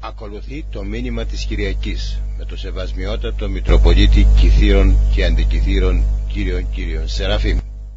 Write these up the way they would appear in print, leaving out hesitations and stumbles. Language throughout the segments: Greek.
Ακολουθεί το μήνυμα της Κυριακής με το Σεβασμιότατο Μητροπολίτη Κιθήρων και Αντικιθήρων Κύριον Σεραφείμ.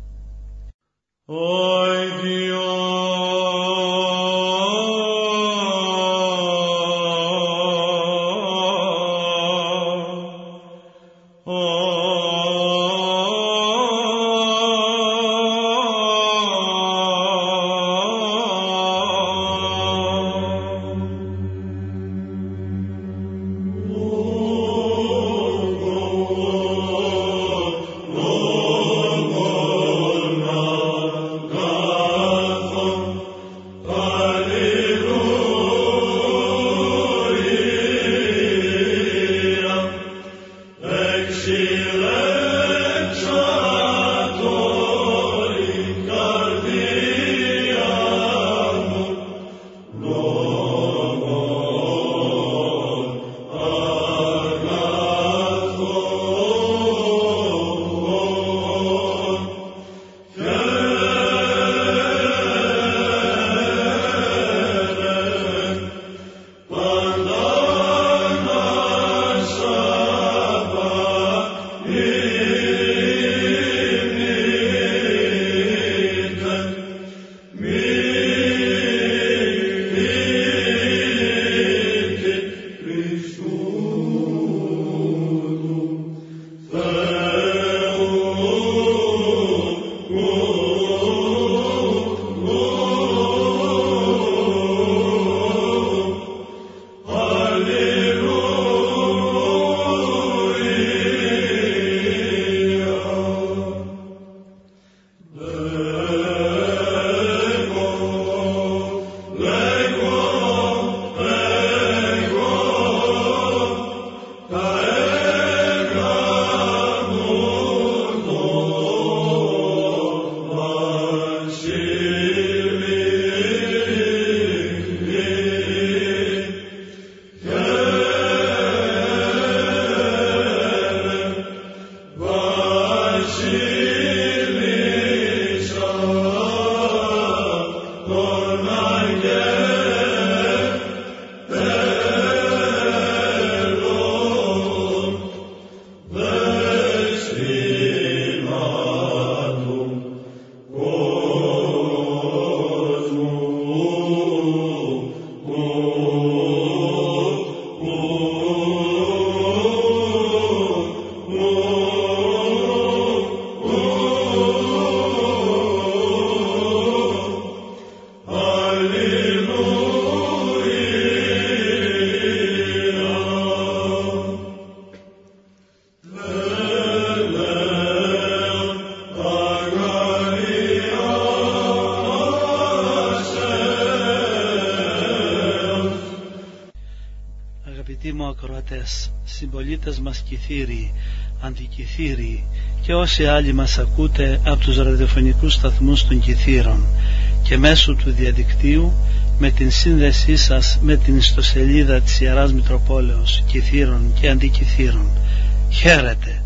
Συμπολίτες μας Κιθήριοι, Αντικιθήριοι και όσοι άλλοι μας ακούτε από τους ραδιοφωνικούς σταθμούς των Κιθήρων και μέσω του διαδικτύου με την σύνδεσή σας με την ιστοσελίδα της Ιεράς Μητροπόλεως Κιθήρων και Αντικιθήρων. Χαίρετε!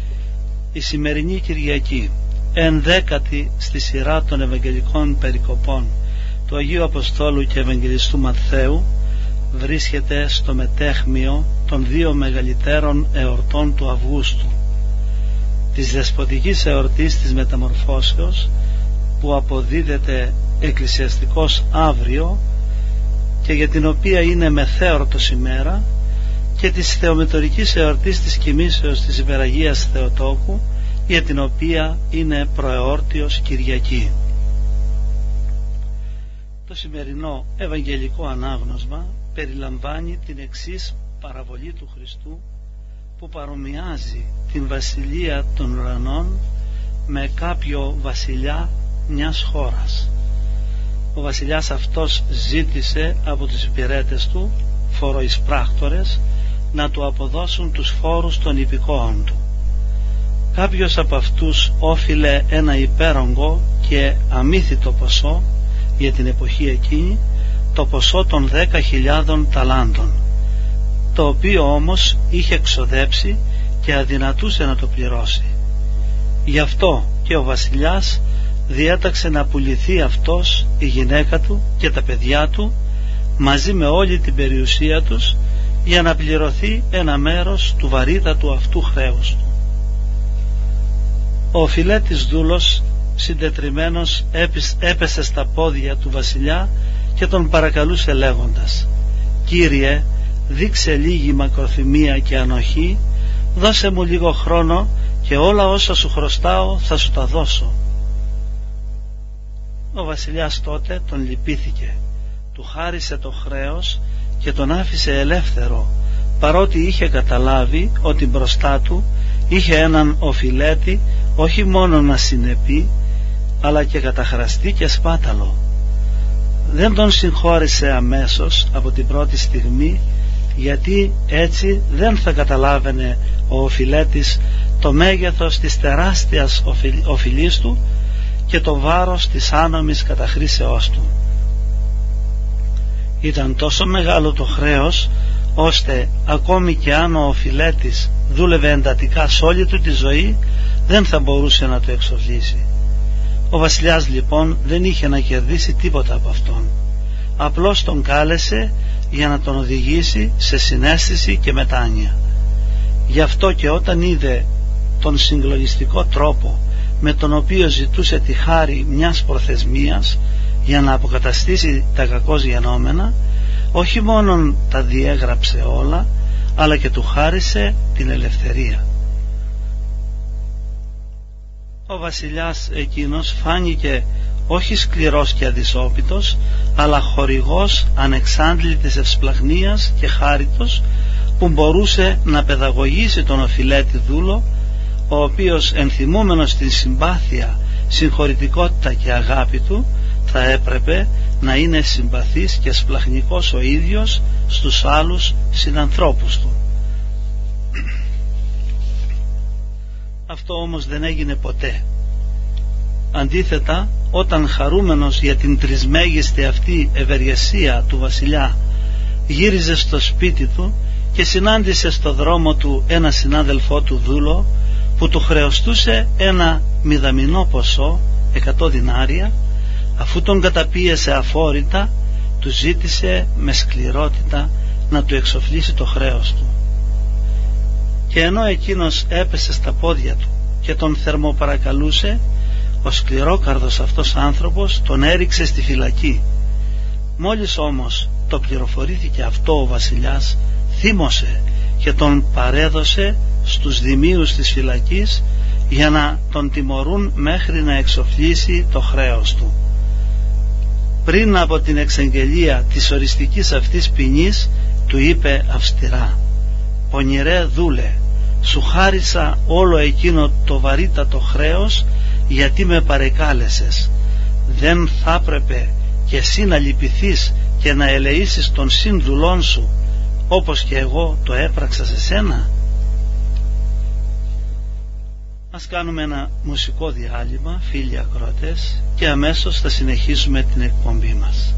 Η σημερινή Κυριακή, 11η στη σειρά των Ευαγγελικών Περικοπών του Αγίου Αποστόλου και Ευαγγελιστού Ματθαίου, βρίσκεται στο μετέχμιο των δύο μεγαλύτερων εορτών του Αυγούστου, της δεσποτικής εορτής της Μεταμορφώσεως, που αποδίδεται εκκλησιαστικός αύριο και για την οποία είναι μεθέορτος ημέρα, και της θεομητορικής εορτής της Κοιμήσεως της Υπεραγίας Θεοτόκου, για την οποία είναι προεόρτιος Κυριακή. Το σημερινό Ευαγγελικό Ανάγνωσμα περιλαμβάνει την εξής παραβολή του Χριστού, που παρομοιάζει την βασιλεία των ουρανών με κάποιο βασιλιά μιας χώρας. Ο βασιλιάς αυτός ζήτησε από τους υπηρέτες του, φοροεισπράκτορες, να του αποδώσουν τους φόρους των υπηκόων του. Κάποιος από αυτούς όφιλε ένα υπέρογκο και αμύθιτο ποσό για την εποχή εκείνη, το ποσό των 10.000 ταλάντων, το οποίο όμως είχε εξοδέψει και αδυνατούσε να το πληρώσει. Γι' αυτό και ο βασιλιάς διέταξε να πουληθεί αυτός, η γυναίκα του και τα παιδιά του μαζί με όλη την περιουσία τους, για να πληρωθεί ένα μέρος του βαρύτατου αυτού χρέους του. Ο οφειλέτης δούλος συντετριμμένος έπεσε στα πόδια του βασιλιά και τον παρακαλούσε λέγοντας: «Κύριε, δείξε λίγη μακροθυμία και ανοχή, δώσε μου λίγο χρόνο και όλα όσα σου χρωστάω θα σου τα δώσω». Ο βασιλιάς τότε τον λυπήθηκε, του χάρισε το χρέος και τον άφησε ελεύθερο, παρότι είχε καταλάβει ότι μπροστά του είχε έναν οφειλέτη όχι μόνο ασυνεπή, αλλά και καταχραστή και σπάταλο. Δεν τον συγχώρησε αμέσως από την πρώτη στιγμή, γιατί έτσι δεν θα καταλάβαινε ο οφειλέτης το μέγεθος της τεράστιας οφειλής του και το βάρος της άνομης καταχρήσεώς του. Ήταν τόσο μεγάλο το χρέος, ώστε ακόμη και αν ο οφειλέτης δούλευε εντατικά σε όλη του τη ζωή, δεν θα μπορούσε να το εξοφλήσει. Ο βασιλιάς λοιπόν δεν είχε να κερδίσει τίποτα από αυτόν. Απλώς τον κάλεσε για να τον οδηγήσει σε συναίσθηση και μετάνοια. Γι' αυτό και όταν είδε τον συγκλονιστικό τρόπο με τον οποίο ζητούσε τη χάρη μιας προθεσμίας για να αποκαταστήσει τα κακώς γενόμενα, όχι μόνον τα διέγραψε όλα, αλλά και του χάρισε την ελευθερία. Ο βασιλιάς εκείνος φάνηκε όχι σκληρός και αδυσόπιτος, αλλά χορηγός ανεξάντλητης ευσπλαγνίας και χάριτος, που μπορούσε να παιδαγωγήσει τον οφειλέτη δούλο, ο οποίος ενθυμούμενος την συμπάθεια, συγχωρητικότητα και αγάπη του, θα έπρεπε να είναι συμπαθής και σπλαχνικός ο ίδιος στους άλλους συνανθρώπους του. Αυτό όμως δεν έγινε ποτέ. Αντίθετα, όταν χαρούμενος για την τρισμέγιστη αυτή ευεργεσία του βασιλιά γύριζε στο σπίτι του και συνάντησε στο δρόμο του ένα συνάδελφό του δούλο που του χρεωστούσε ένα μηδαμινό ποσό, 100 δινάρια, αφού τον καταπίεσε αφόρητα, του ζήτησε με σκληρότητα να του εξοφλήσει το χρέος του. Και ενώ εκείνος έπεσε στα πόδια του και τον θερμοπαρακαλούσε, ο σκληρόκαρδος αυτός άνθρωπος τον έριξε στη φυλακή. Μόλις όμως το πληροφορήθηκε αυτό, ο βασιλιάς θύμωσε και τον παρέδωσε στους δημίους της φυλακής για να τον τιμωρούν μέχρι να εξοφλήσει το χρέος του. Πριν από την εξαγγελία της οριστικής αυτής ποινής, του είπε αυστηρά: «Πονηρέ δούλε, σου χάρισα όλο εκείνο το βαρύτατο χρέος, γιατί με παρεκάλεσες. Δεν θα έπρεπε και εσύ να λυπηθείς και να ελεήσεις τον συνδουλόν σου, όπως και εγώ το έπραξα σε σένα?» Ας κάνουμε ένα μουσικό διάλειμμα, φίλοι ακροατές, και αμέσως θα συνεχίσουμε την εκπομπή μας.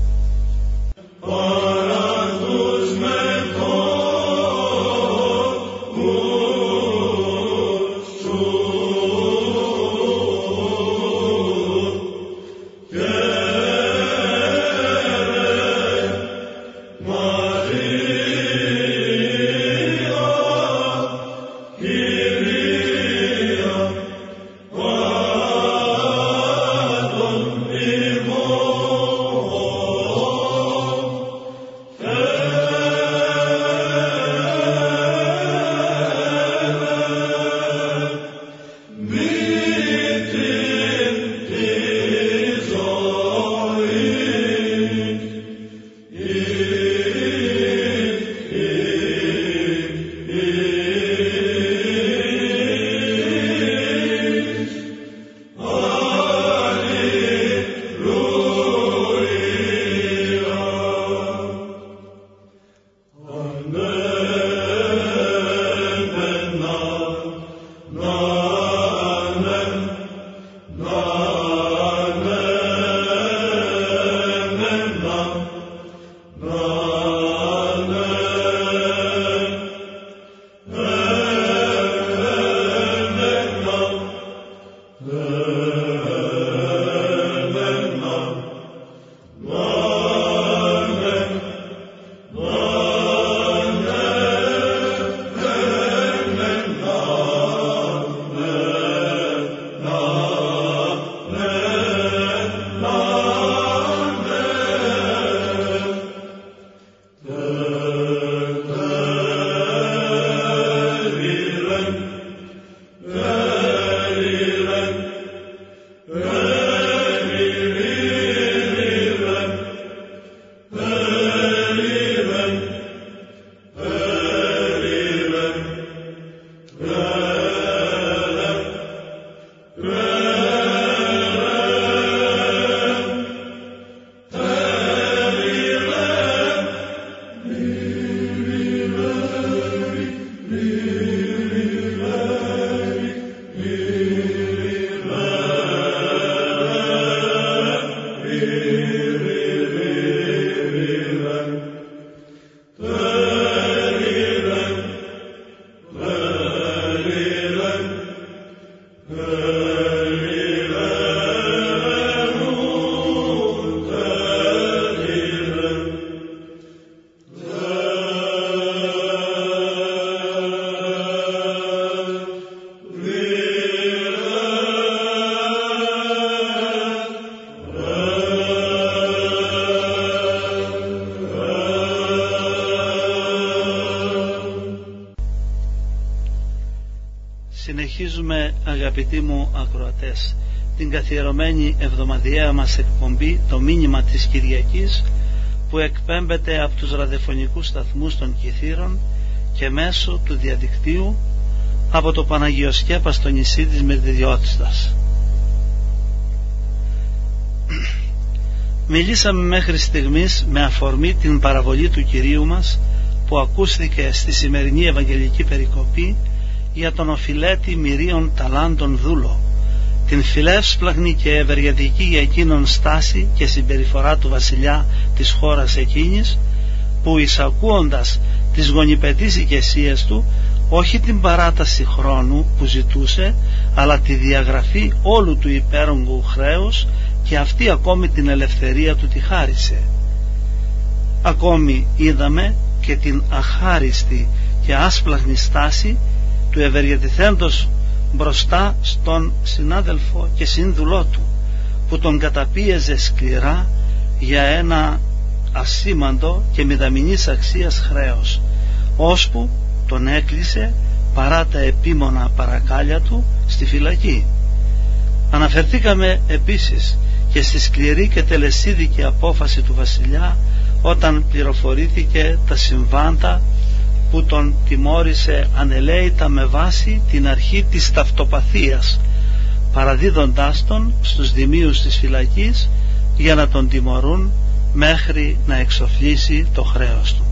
Συνεχίζουμε, αγαπητοί μου ακροατές, την καθιερωμένη εβδομαδιαία μας εκπομπή, το μήνυμα της Κυριακής, που εκπέμπεται από τους ραδιοφωνικούς σταθμούς των Κιθήρων και μέσω του διαδικτύου από το Παναγιοσκέπαστο νησί της Μυρδιδιώτιστας. Μιλήσαμε μέχρι στιγμής με αφορμή την παραβολή του Κυρίου μας που ακούστηκε στη σημερινή Ευαγγελική περικοπή για τον οφειλέτη μυρίων ταλάντων δούλο, την φιλεύσπλαχνη και ευεργετική για εκείνον στάση και συμπεριφορά του βασιλιά της χώρας εκείνης, που εισακούοντας τις γονιπετείς οικεσίες του, όχι την παράταση χρόνου που ζητούσε, αλλά τη διαγραφή όλου του υπέρογκου χρέους, και αυτή ακόμη την ελευθερία του τη χάρισε. Ακόμη είδαμε και την αχάριστη και άσπλαχνη στάση του ευεργετηθέντος μπροστά στον συνάδελφο και σύνδουλό του, που τον καταπίεζε σκληρά για ένα ασήμαντο και μηδαμινής αξίας χρέος, ώσπου τον έκλεισε παρά τα επίμονα παρακάλια του στη φυλακή. Αναφερθήκαμε επίσης και στη σκληρή και τελεσίδικη απόφαση του βασιλιά όταν πληροφορήθηκε τα συμβάντα που τον τιμώρησε ανελαίητα με βάση την αρχή της ταυτοπαθίας, παραδίδοντάς τον στους δημίους της φυλακής για να τον τιμωρούν μέχρι να εξοφλήσει το χρέος του.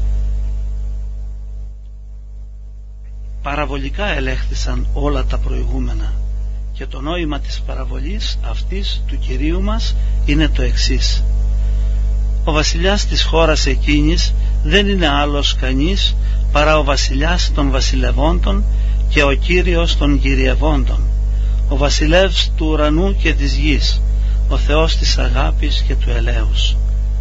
Παραβολικά ελέγχθησαν όλα τα προηγούμενα, και το νόημα της παραβολής αυτής του Κυρίου μας είναι το εξής: ο βασιλιάς της χώρας εκείνης δεν είναι άλλος κανείς παρά ο βασιλιάς των βασιλευόντων και ο Κύριος των κυριευόντων, ο βασιλεύς του ουρανού και της γης, ο Θεός της αγάπης και του ελέους.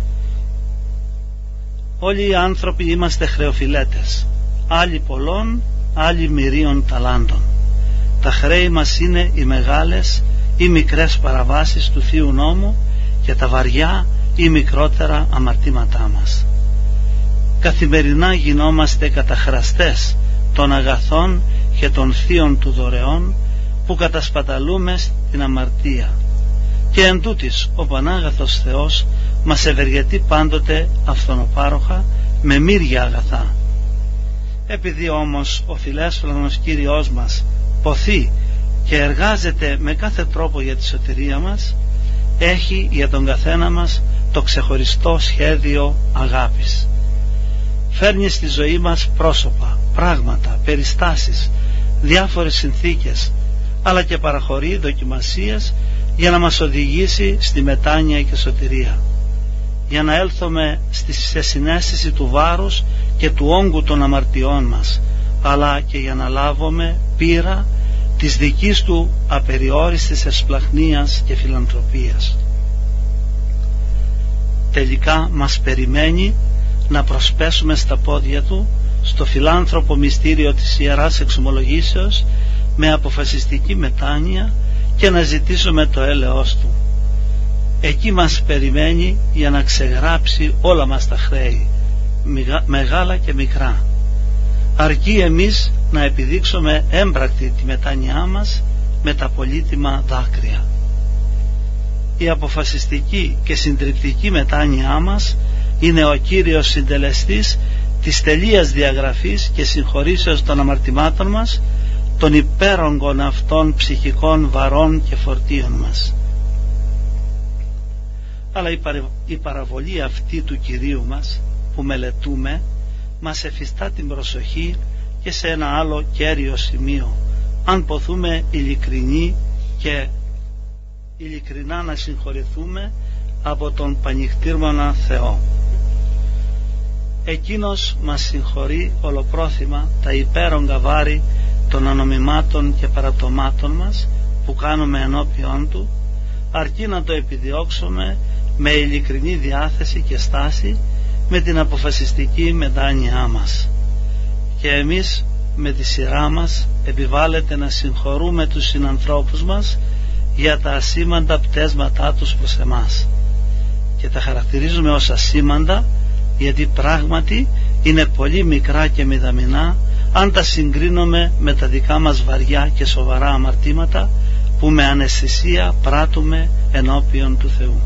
Όλοι οι άνθρωποι είμαστε χρεοφιλέτες, άλλοι πολλών, άλλοι μυρίων ταλάντων. Τα χρέη μας είναι οι μεγάλες ή μικρές παραβάσεις του Θείου Νόμου και τα βαριά ή μικρότερα αμαρτήματά μας. Καθημερινά γινόμαστε καταχραστές των αγαθών και των θείων του δωρεών που κατασπαταλούμε στην αμαρτία, και εν τούτης ο Πανάγαθος Θεός μας ευεργετεί πάντοτε αυθονοπάροχα με μύρια αγαθά. Επειδή όμως ο φιλέσφρονος Κύριος μας ποθεί και εργάζεται με κάθε τρόπο για τη σωτηρία μας, έχει για τον καθένα μας το ξεχωριστό σχέδιο αγάπης. Φέρνει στη ζωή μας πρόσωπα, πράγματα, περιστάσεις, διάφορες συνθήκες, αλλά και παραχωρεί δοκιμασίες για να μας οδηγήσει στη μετάνοια και σωτηρία, για να έλθουμε σε συναίσθηση του βάρους και του όγκου των αμαρτιών μας, αλλά και για να λάβουμε πείρα της δικής του απεριόριστης εσπλαχνίας και φιλανθρωπίας. Τελικά μας περιμένει να προσπέσουμε στα πόδια του στο φιλάνθρωπο μυστήριο της Ιεράς Εξομολογήσεως με αποφασιστική μετάνοια και να ζητήσουμε το έλεος του. Εκεί μας περιμένει για να ξεγράψει όλα μας τα χρέη, μεγάλα και μικρά. Αρκεί εμείς να επιδείξουμε έμπρακτη τη μετάνοιά μας με τα πολύτιμα δάκρυα. Η αποφασιστική και συντριπτική μετάνοιά μας είναι ο κύριος συντελεστής της τελείας διαγραφής και συγχωρήσεως των αμαρτημάτων μας, των υπέρογκων αυτών ψυχικών βαρών και φορτίων μας. Αλλά η παραβολή αυτή του Κυρίου μας που μελετούμε μας εφιστά την προσοχή και σε ένα άλλο κέριο σημείο, αν ποθούμε ειλικρινοί και ειλικρινά να συγχωρηθούμε από τον πανιχτήρμονα Θεό. Εκείνος μας συγχωρεί ολοπρόθυμα τα υπέρογκα βάρη των ανομημάτων και παραπτωμάτων μας που κάνουμε ενώπιον Του, αρκεί να το επιδιώξουμε με ειλικρινή διάθεση και στάση, με την αποφασιστική μετάνοιά μας. Και εμείς με τη σειρά μας επιβάλλεται να συγχωρούμε τους συνανθρώπους μας για τα ασήμαντα πτέσματά τους προς εμάς, και τα χαρακτηρίζουμε ως ασήμαντα γιατί πράγματι είναι πολύ μικρά και μηδαμινά αν τα συγκρίνουμε με τα δικά μας βαριά και σοβαρά αμαρτήματα που με αναισθησία πράττουμε ενώπιον του Θεού.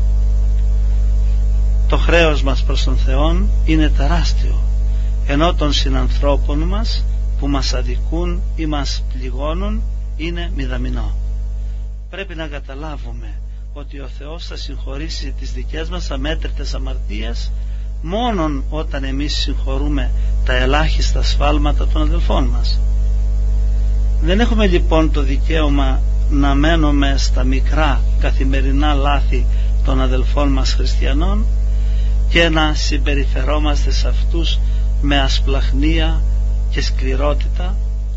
Το χρέος μας προς τον Θεόν είναι τεράστιο, ενώ των συνανθρώπων μας που μας αδικούν ή μας πληγώνουν είναι μηδαμινό. Πρέπει να καταλάβουμε ότι ο Θεός θα συγχωρήσει τις δικές μας αμέτρητες αμαρτίες μόνον όταν εμείς συγχωρούμε τα ελάχιστα σφάλματα των αδελφών μας. Δεν έχουμε λοιπόν το δικαίωμα να μένουμε στα μικρά καθημερινά λάθη των αδελφών μας χριστιανών και να συμπεριφερόμαστε σε αυτούς με ασπλαχνία και σκληρότητα,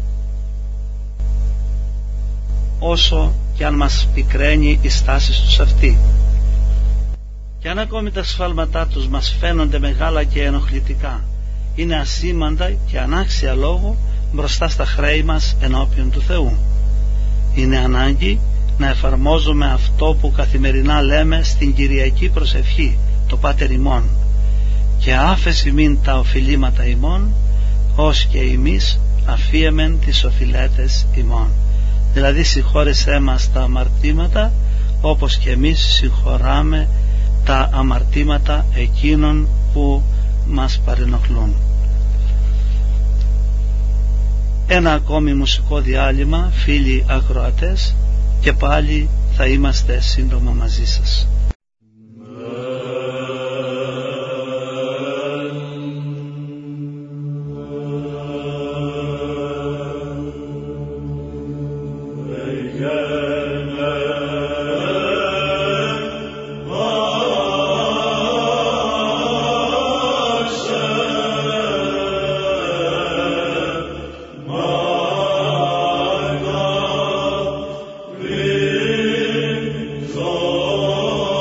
όσο και αν μας πικραίνει η στάση τους αυτή. Και αν ακόμη τα σφάλματά τους μας φαίνονται μεγάλα και ενοχλητικά, είναι ασήμαντα και ανάξια λόγου μπροστά στα χρέη μας ενώπιον του Θεού. Είναι ανάγκη να εφαρμόζουμε αυτό που καθημερινά λέμε στην Κυριακή προσευχή, το Πάτερ ημών, και άφεση μην τα οφειλήματα ημών, ως και εμείς αφίεμεν τις οφειλέτες ημών. Δηλαδή συγχώρεσέ μας τα αμαρτήματα όπως και εμείς συγχωράμε τα αμαρτήματα εκείνων που μας παρενοχλούν. Ένα ακόμη μουσικό διάλειμμα, φίλοι ακροατές, και πάλι θα είμαστε σύντομα μαζί σας. Oh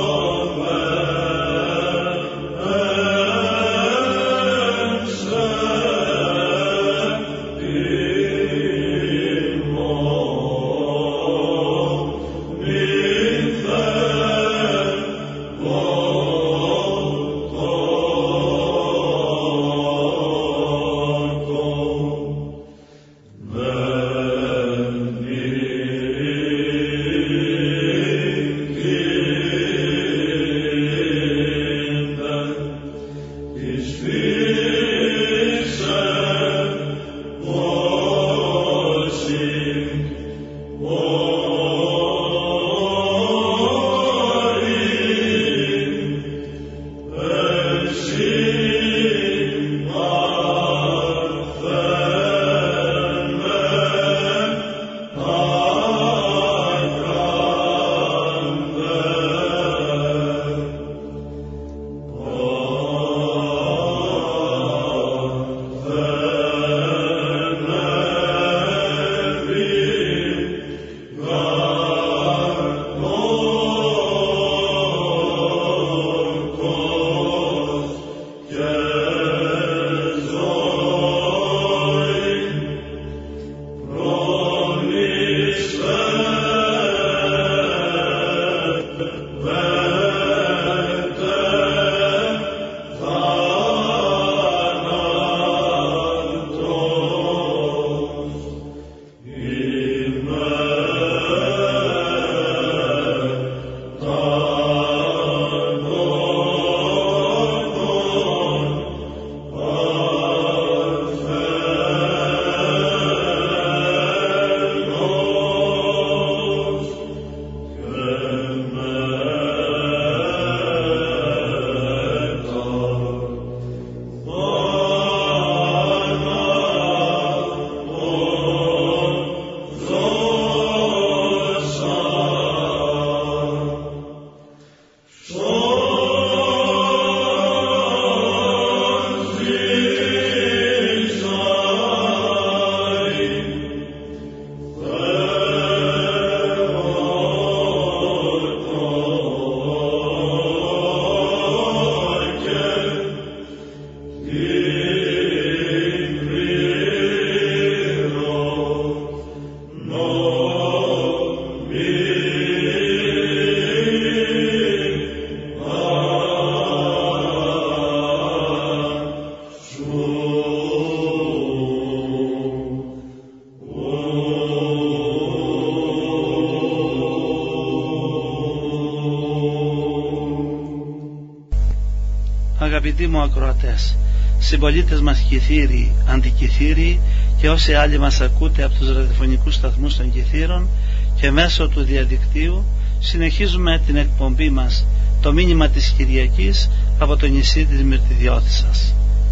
Αγαπητοί μου ακροατές, συμπολίτες μας Κηθήριοι, αντικηθήριοι και όσοι άλλοι μας ακούτε από τους ραδιοφωνικούς σταθμούς των Κηθήρων και μέσω του διαδικτύου, συνεχίζουμε την εκπομπή μας, το μήνυμα της Κυριακής από το νησί της Μυρτιδιώτισσας.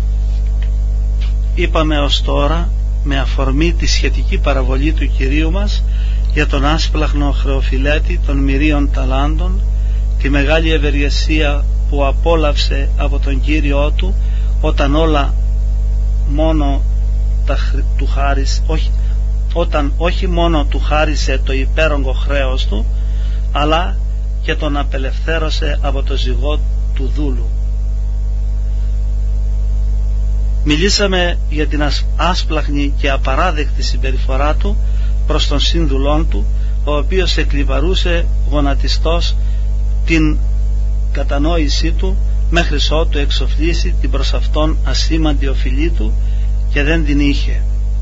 Είπαμε ως τώρα, με αφορμή τη σχετική παραβολή του Κυρίου μας για τον άσπλαχνο χρεοφυλέτη των μυρίων ταλάντων, τη μεγάλη ευεργεσία που απόλαυσε από τον Κύριό του όταν όλα μόνο του χάρισε, όταν όχι μόνο του χάρισε το υπέρογκο χρέος του, αλλά και τον απελευθέρωσε από το ζυγό του δούλου. Μιλήσαμε για την άσπλαχνη και απαράδεκτη συμπεριφορά του προς τον σύνδουλόν του, ο οποίος εκλιβαρούσε γονατιστός την κατανόησή του μέχρι ότου εξοφλήσει την προς αυτόν ασήμαντη οφειλή του και δεν την είχε.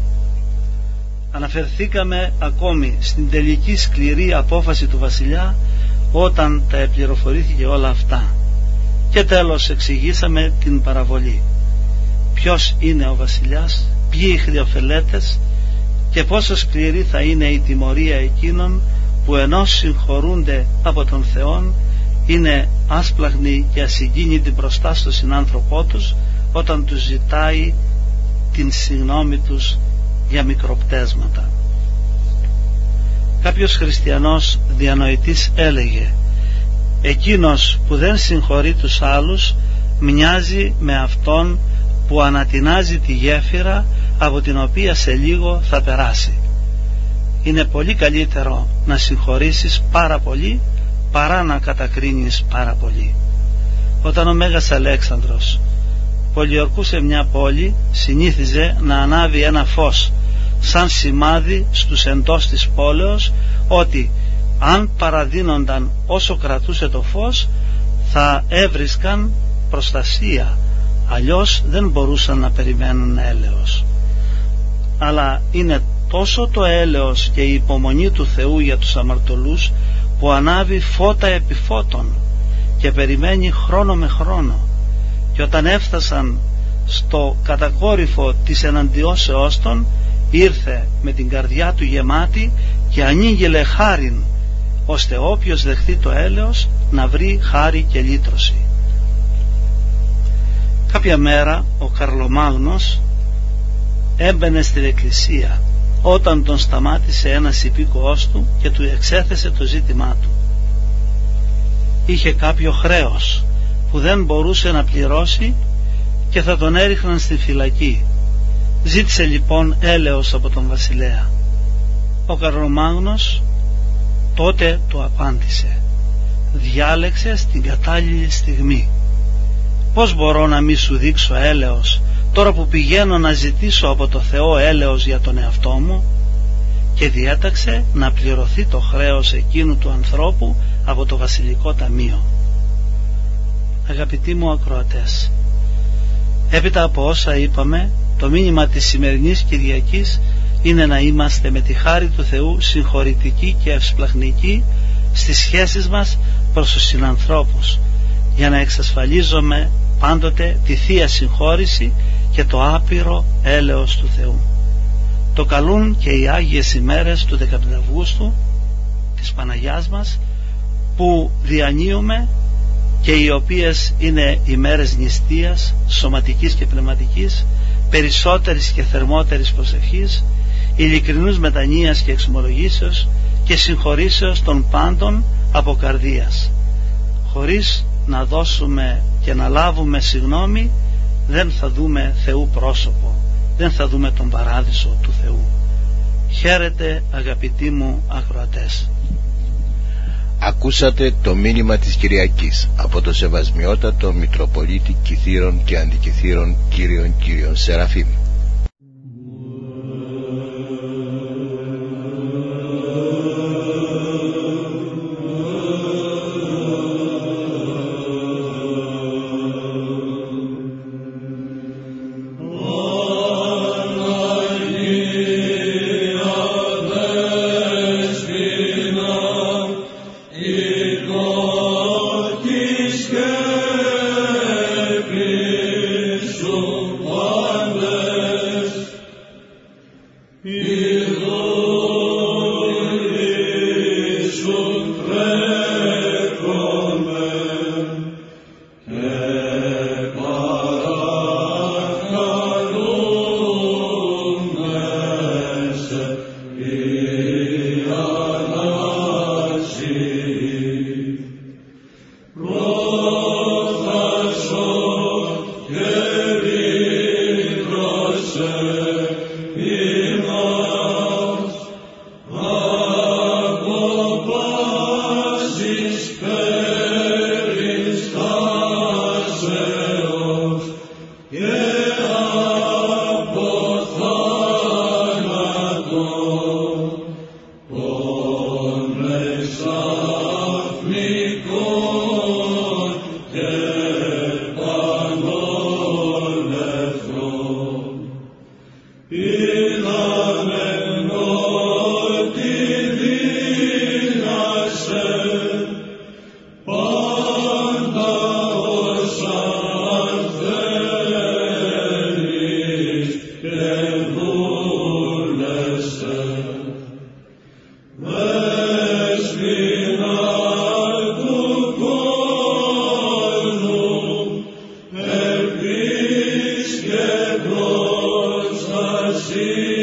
Αναφερθήκαμε ακόμη στην τελική σκληρή απόφαση του βασιλιά όταν τα επληροφορήθηκε όλα αυτά, και τέλος εξηγήσαμε την παραβολή. Ποιος είναι ο βασιλιάς, ποιοι οι χρεοφελέτες και πόσο σκληρή θα είναι η τιμωρία εκείνων που ενώ συγχωρούνται από τον Θεόν είναι άσπλαχνοι και ασυγκίνητοι μπροστά στον συνάνθρωπό τους όταν τους ζητάει την συγνώμη τους για μικροπτέσματα. Κάποιος χριστιανός διανοητής έλεγε: εκείνος που δεν συγχωρεί τους άλλους μοιάζει με αυτόν που ανατινάζει τη γέφυρα από την οποία σε λίγο θα περάσει. Είναι πολύ καλύτερο να συγχωρήσεις πάρα πολύ παρά να κατακρίνεις πάρα πολύ. Όταν ο Μέγας Αλέξανδρος πολιορκούσε μια πόλη, συνήθιζε να ανάβει ένα φως σαν σημάδι στους εντός της πόλεως ότι αν παραδίνονταν όσο κρατούσε το φως θα έβρισκαν προστασία, αλλιώς δεν μπορούσαν να περιμένουν έλεος. Αλλά είναι τόσο το έλεος και η υπομονή του Θεού για τους αμαρτωλούς που ανάβει φώτα επί φώτων και περιμένει χρόνο με χρόνο, και όταν έφτασαν στο κατακόρυφο της εναντιώσεώς των, ήρθε με την καρδιά του γεμάτη και ανήγγειλε χάριν, ώστε όποιος δεχθεί το έλεος να βρει χάρη και λύτρωση. Κάποια μέρα ο Καρλομάγνος έμπαινε στην εκκλησία όταν τον σταμάτησε ένας υπήκοός του και του εξέθεσε το ζήτημά του. Είχε κάποιο χρέος που δεν μπορούσε να πληρώσει και θα τον έριχναν στη φυλακή. Ζήτησε λοιπόν έλεος από τον βασιλέα. Ο Καρλομάγνος τότε του απάντησε: διάλεξε στην κατάλληλη στιγμή. Πώς μπορώ να μη σου δείξω έλεος τώρα που πηγαίνω να ζητήσω από το Θεό έλεος για τον εαυτό μου? Και διέταξε να πληρωθεί το χρέος εκείνου του ανθρώπου από το βασιλικό ταμείο. Αγαπητοί μου ακροατές, έπειτα από όσα είπαμε, το μήνυμα της σημερινής Κυριακής είναι να είμαστε με τη χάρη του Θεού συγχωρητικοί και ευσπλαχνικοί στις σχέσεις μας προς τους συνανθρώπους, για να εξασφαλίζουμε πάντοτε τη Θεία Συγχώρηση και το άπειρο έλεος του Θεού. Το καλούν και οι Άγιες ημέρες του 15 Αυγούστου της Παναγιάς μας που διανύουμε και οι οποίες είναι ημέρες νηστείας σωματικής και πνευματικής, περισσότερης και θερμότερης προσευχής, ειλικρινούς μετανοίας και εξομολογήσεως και συγχωρήσεως των πάντων από καρδίας. Χωρίς να δώσουμε και να λάβουμε συγνώμη δεν θα δούμε Θεού πρόσωπο, δεν θα δούμε τον παράδεισο του Θεού. Χαίρετε αγαπητοί μου ακροατές. Ακούσατε το μήνυμα της Κυριακής από το Σεβασμιότατο Μητροπολίτη Κηθήρων και Αντικηθήρων Κύριον Σεραφείμ. Ego, Kiske, See